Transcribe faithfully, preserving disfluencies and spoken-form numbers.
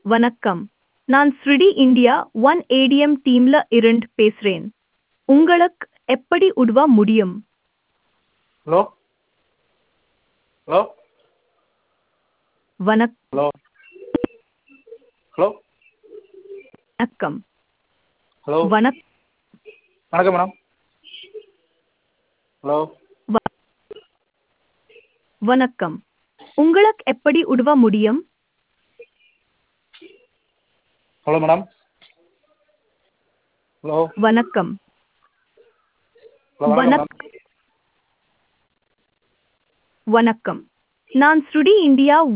வணக்கம். நான் ஸ்ருடி India one ATM டீம்ல இருந்து பேசுறேன். உங்களுக்கு எப்படி உதவ முடியும்? ஹலோ ஹலோ வணக் ஹலோ ஹலோ வணக்கம். ஹலோ வணக் வணக்கம் மேடம். ஹலோ வ- வணக்கம். உங்களுக்கு எப்படி உதவ முடியும்? Hello madam. ஹலோ வணக்கம். ஹலோ வணக்கம் மேடம். வணக் வணக்கம். நான் ஸ்ருடி இந்தியா